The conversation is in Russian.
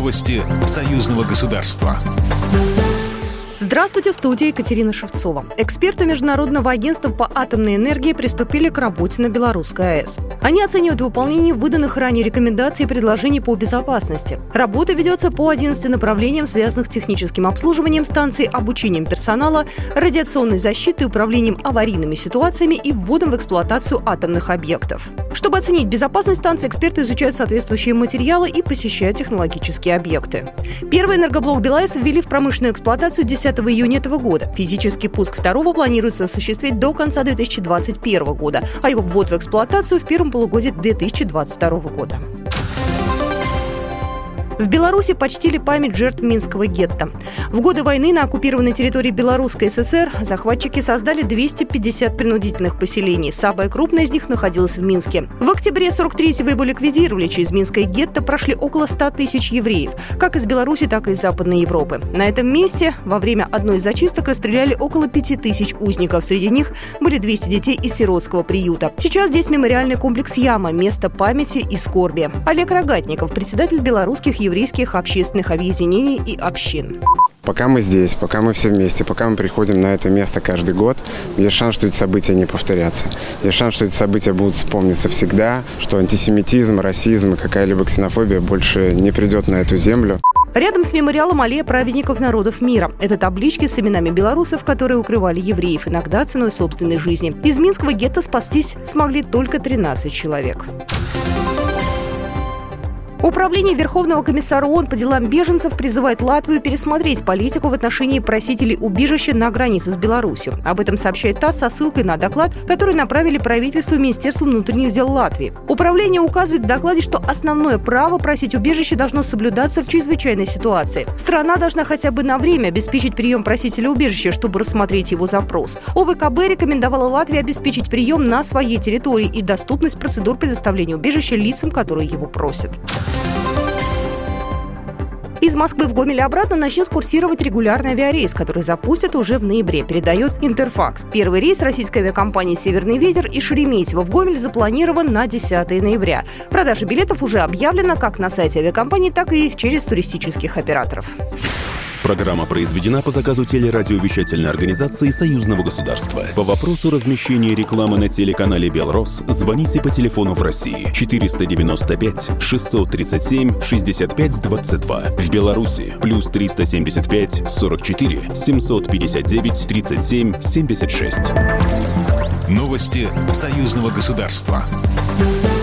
Новости союзного государства. Здравствуйте, в студии Екатерина Шевцова. Эксперты Международного агентства по атомной энергии приступили к работе на Белорусской АЭС. Они оценивают выполнение выданных ранее рекомендаций и предложений по безопасности. Работа ведется по 11 направлениям, связанных с техническим обслуживанием станций, обучением персонала, радиационной защитой, управлением аварийными ситуациями и вводом в эксплуатацию атомных объектов. Чтобы оценить безопасность станции, эксперты изучают соответствующие материалы и посещают технологические объекты. Первый энергоблок БелАЭС ввели в промышленную эксплуатацию 10 июня этого года. Физический пуск второго планируется осуществить до конца 2021 года, а его ввод в эксплуатацию в первом полугодии 2022 года. В Беларуси почтили память жертв Минского гетто. В годы войны на оккупированной территории Белорусской ССР захватчики создали 250 принудительных поселений. Самое крупное из них находилось в Минске. В октябре 43-го его ликвидировали. Через Минское гетто прошли около 100 тысяч евреев, как из Беларуси, так и из Западной Европы. На этом месте во время одной из зачисток расстреляли около 5000 узников. Среди них были 200 детей из сиротского приюта. Сейчас здесь мемориальный комплекс «Яма» – место памяти и скорби. Олег Рогатников, председатель белорусских еврейских общественных объединений и общин. Пока мы здесь, пока мы все вместе, пока мы приходим на это место каждый год, есть шанс, что эти события не повторятся. Есть шанс, что эти события будут вспомниться всегда, что антисемитизм, расизм и какая-либо ксенофобия больше не придет на эту землю. Рядом с мемориалом аллея праведников народов мира. Это таблички с именами белорусов, которые укрывали евреев, иногда ценой собственной жизни. Из Минского гетто спастись смогли только 13 человек. Управление Верховного комиссара ООН по делам беженцев призывает Латвию пересмотреть политику в отношении просителей убежища на границе с Беларусью. Об этом сообщает ТАСС со ссылкой на доклад, который направили правительству и Министерству внутренних дел Латвии. Управление указывает в докладе, что основное право просить убежище должно соблюдаться в чрезвычайной ситуации. Страна должна хотя бы на время обеспечить прием просителя убежища, чтобы рассмотреть его запрос. ОВКБ рекомендовала Латвии обеспечить прием на своей территории и доступность процедур предоставления убежища лицам, которые его просят. Из Москвы в Гомель обратно начнет курсировать регулярный авиарейс, который запустят уже в ноябре, передает Интерфакс. Первый рейс российской авиакомпании «Северный ветер» из Шереметьево в Гомель запланирован на 10 ноября. Продажа билетов уже объявлена как на сайте авиакомпании, так и через туристических операторов. Программа произведена по заказу телерадиовещательной организации Союзного государства. По вопросу размещения рекламы на телеканале «Белрос» звоните по телефону в России 495 637 65 22. В Беларуси плюс 375 44 759 37 76. Новости союзного государства.